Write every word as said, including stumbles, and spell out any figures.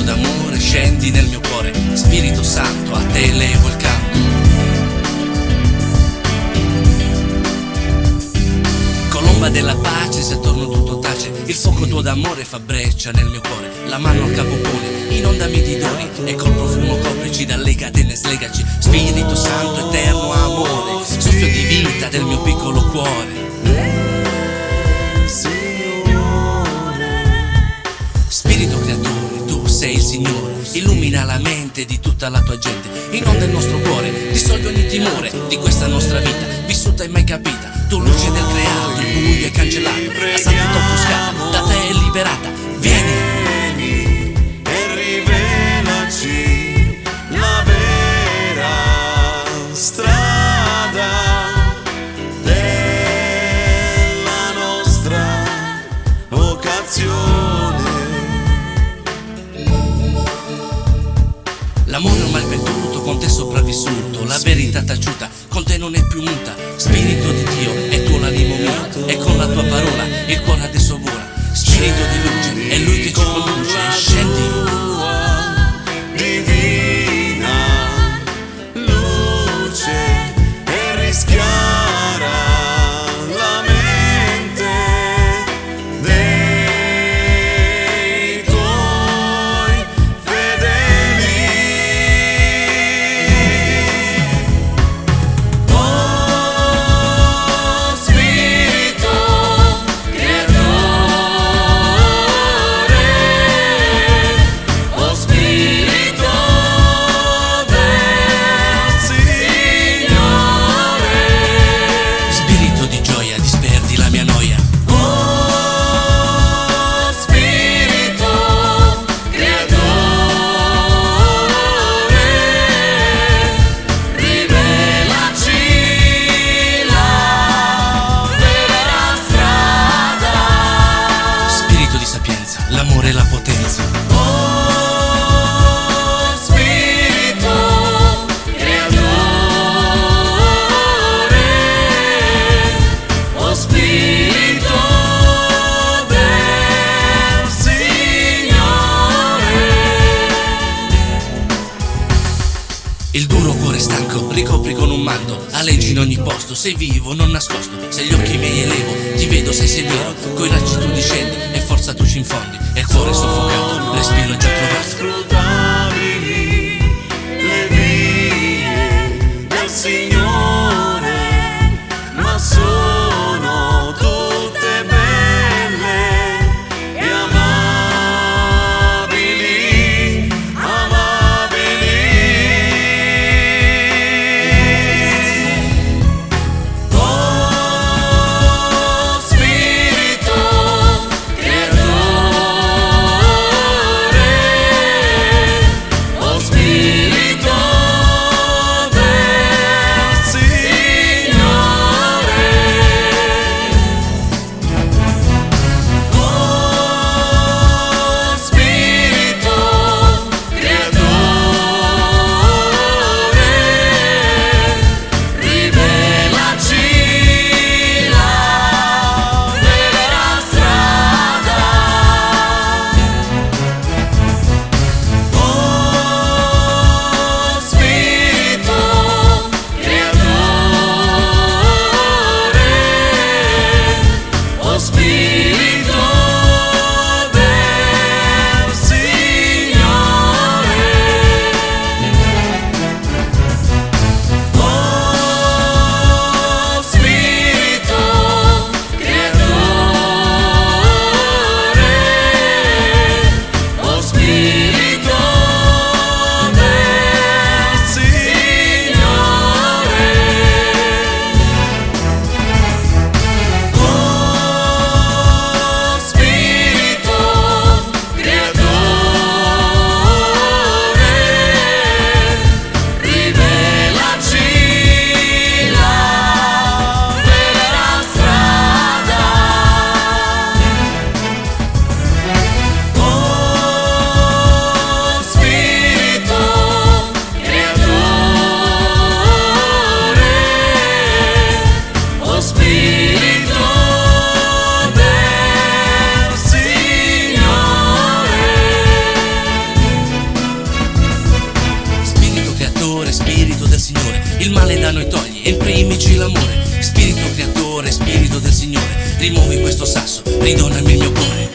d'amore, scendi nel mio cuore. Spirito Santo, a te elevo il canto. Colomba della pace, se attorno tutto tace, il fuoco tuo d'amore fa breccia nel mio cuore. La mano al capo pone, inondami di doni, e col profumo coprici dalle catene, slegaci. Spirito Santo, eterno amore, soffio di vita del mio piccolo cuore. Spirito creatore, tu sei il Signore, illumina la mente di tutta la tua gente, inonda il nostro cuore, dissolvi ogni timore di questa nostra vita, vissuta e mai capita. Tu luce del creato, il buio è cancellato, la santità offuscata, da te è liberata. Vieni e rivelaci la vera strada della nostra vocazione. L'amore ormai perduto, con te sopravvissuto, la verità taciuta, con te non è più muta. Spirito di Dio, è tuo l'animo mio, e con la tua parola il cuore adesso vola. Spirito di luce, è lui che ci conduce, scendi. Divina luce e rischiara la mente dei tuoi fedeli. Oh Spirito creatore, oh Spirito del Signore. Spirito di gioia, disperdi la mia noia. Oh Spirito creatore, rivelaci la vera strada. Spirito di sapienza, l'amore e la potenza. Oh Spirito creatore, oh Spirito del Signore. Il duro cuore stanco ricopri con un manto, aleggi in ogni posto, sei vivo, non nascosto. Se gli occhi miei elevo, ti vedo, sei severo, coi raggi tu discendi e forza tu ci infondi. E il cuore soffocato, respiro è già trovato. Scrutabili le vie del Signore, ma sono tutte belle e amabili, amabili. Oh Spirito creatore, spirito del Signore, il male da noi togli e imprimici l'amore. Spirito creatore, spirito del Signore, rimuovi questo sasso, ridonami il mio cuore.